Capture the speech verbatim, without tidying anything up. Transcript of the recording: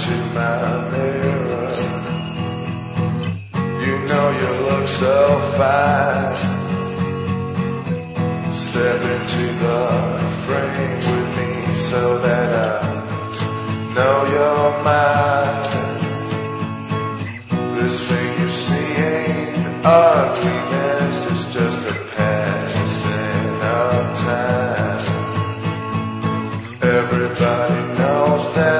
into my mirror. You know you look so fine. Step into the frame with me so that I know you're mine. This thing you see ain't ugliness, it's just a passing of time. Everybody knows that